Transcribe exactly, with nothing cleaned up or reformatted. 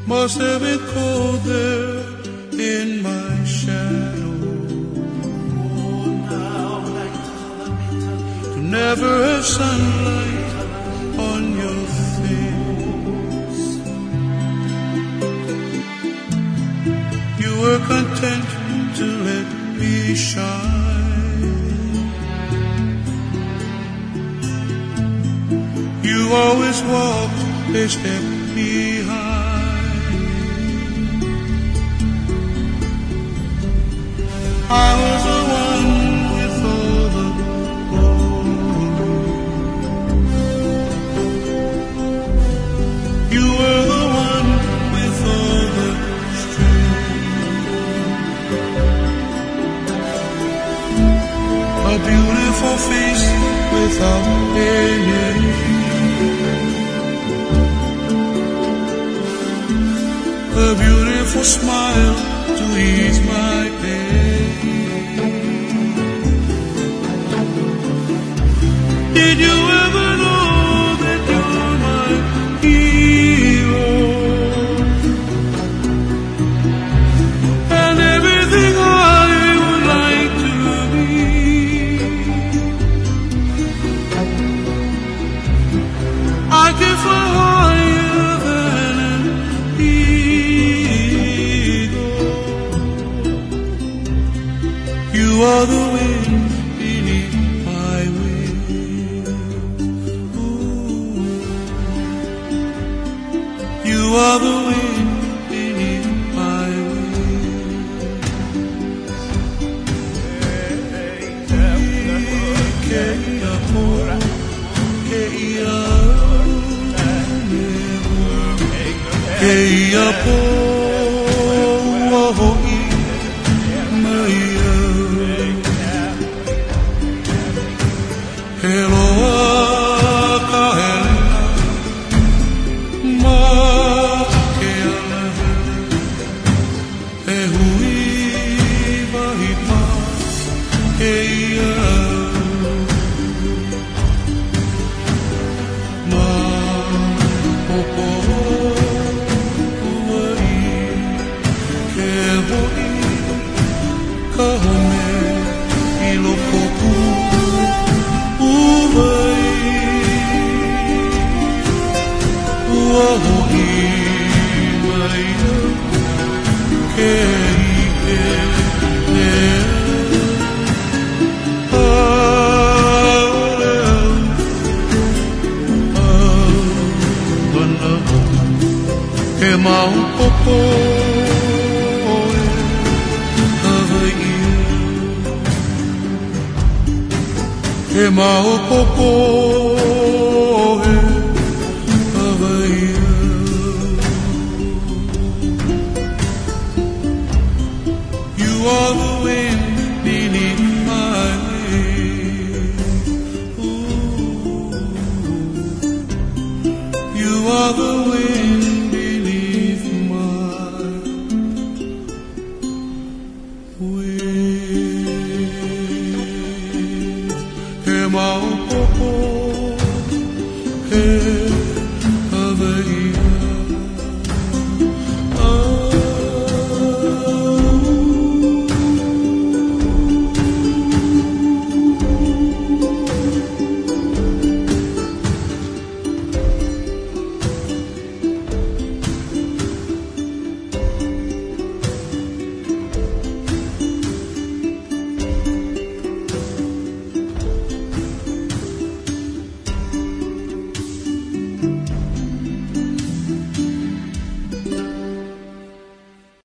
must have been cold there in my shadow. To never have sunlight on your face. You were content to let me shine. You always walked a step behind. I was the one with all the glory. You were the one with all the strength. A beautiful face without any. A beautiful smile to ease my pain. Did you ever know that you're my hero? And everything I would like to be. I can fly higher than an eagle. You are the wind beneath my wings. Ooh. You are the wind beneath my wings. You are the wind beneath my wings. Ooh. You are the wind.